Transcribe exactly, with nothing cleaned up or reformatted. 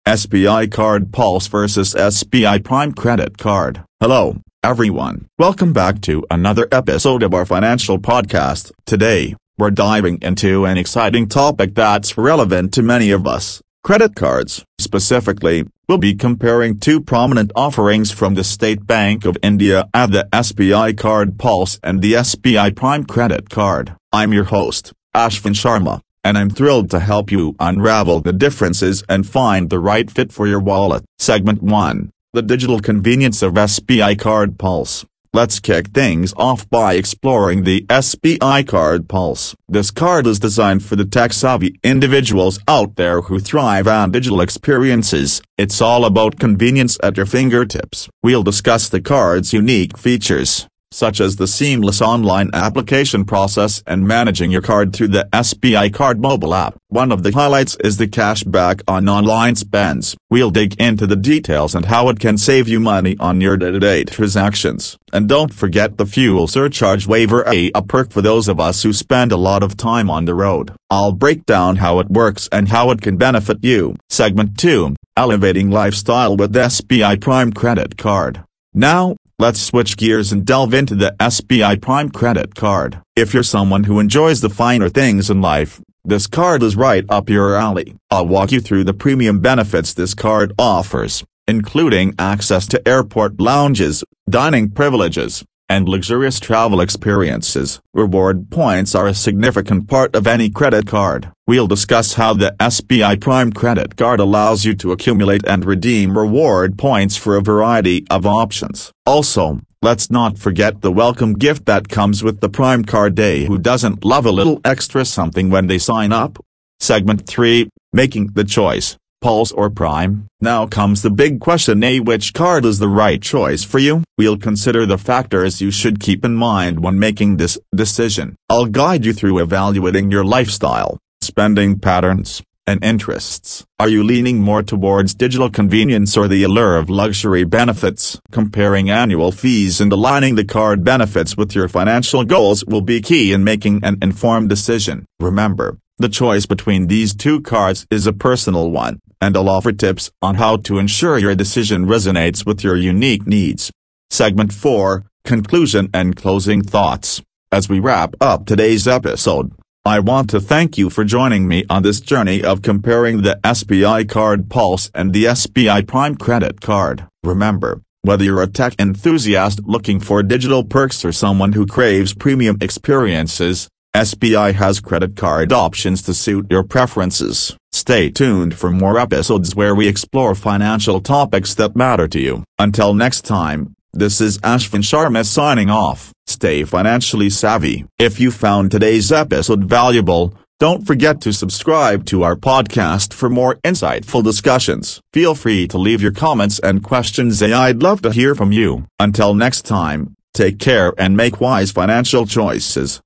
S B I Card Pulse versus S B I Prime Credit Card. Hello, everyone. Welcome back to another episode of our financial podcast. Today, we're diving into an exciting topic that's relevant to many of us. Credit cards. Specifically, we'll be comparing two prominent offerings from the State Bank of India, the S B I Card Pulse and the S B I Prime Credit Card. I'm your host, Ashvin Sharma, and I'm thrilled to help you unravel the differences and find the right fit for your wallet. Segment one. The digital convenience of S B I Card Pulse. Let's kick things off by exploring the S B I Card Pulse. This card is designed for the tech-savvy individuals out there who thrive on digital experiences. It's all about convenience at your fingertips. We'll discuss the card's unique features, such as the seamless online application process and managing your card through the S B I Card mobile app. One of the highlights is the cashback on online spends. We'll dig into the details and how it can save you money on your day-to-day transactions. And don't forget the fuel surcharge waiver, a perk for those of us who spend a lot of time on the road. I'll break down how it works and how it can benefit you. Segment two. Elevating lifestyle with S B I Prime Credit Card. Now, let's switch gears and delve into the S B I Prime Credit Card. If you're someone who enjoys the finer things in life, this card is right up your alley. I'll walk you through the premium benefits this card offers, including access to airport lounges, dining privileges, and luxurious travel experiences. Reward points are a significant part of any credit card. We'll discuss how the S B I Prime Credit Card allows you to accumulate and redeem reward points for a variety of options. Also, let's not forget the welcome gift that comes with the Prime Card Day. Who doesn't love a little extra something when they sign up? Segment three. Making the choice. Pulse or Prime? Now comes the big question: A. Which card is the right choice for you? We'll consider the factors you should keep in mind when making this decision. I'll guide you through evaluating your lifestyle, spending patterns, and interests. Are you leaning more towards digital convenience or the allure of luxury benefits? Comparing annual fees and aligning the card benefits with your financial goals will be key in making an informed decision. Remember, the choice between these two cards is a personal one, and I'll offer tips on how to ensure your decision resonates with your unique needs. Segment four. Conclusion and closing thoughts. As we wrap up today's episode, I want to thank you for joining me on this journey of comparing the S B I Card Pulse and the S B I Prime Credit Card. Remember, whether you're a tech enthusiast looking for digital perks or someone who craves premium experiences, S B I has credit card options to suit your preferences. Stay tuned for more episodes where we explore financial topics that matter to you. Until next time, this is Ashvin Sharma signing off. Stay financially savvy. If you found today's episode valuable, don't forget to subscribe to our podcast for more insightful discussions. Feel free to leave your comments and questions. I'd love to hear from you. Until next time, take care and make wise financial choices.